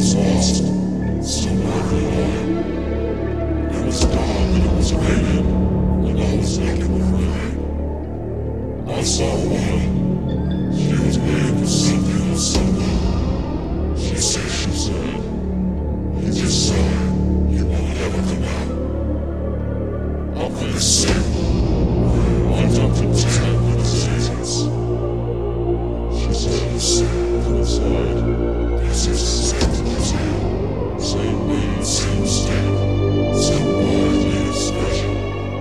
was lost, somewhere alone. It was dark and it was raining, and I was looking for her. I saw a woman. She was waiting for something or someone. She said, you just saw it. You won't ever come out. I'm gonna sing. I don't pretend with the agents. She said, listen, come inside. This is the same museum. Same name, same stamp. Same widely expression.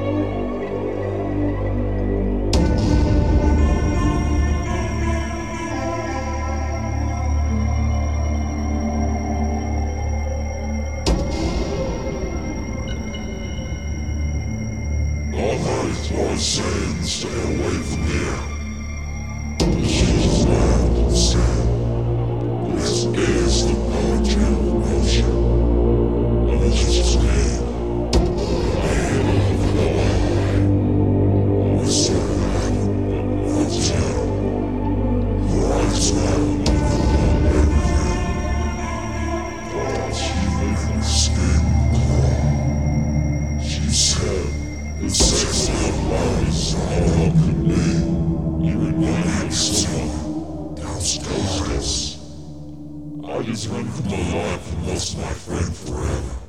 All heard Floyd saying, stay away from here. And she just laughed and said, this is the poetry of emotion. And it's just me. Laying over the line. We started having a tale. Your eyes round on everything. Thoughts you make my skin crawl. She said, the sex of love is all up in me. You remind yourself downstairs. I just run for my life and lost my friend forever.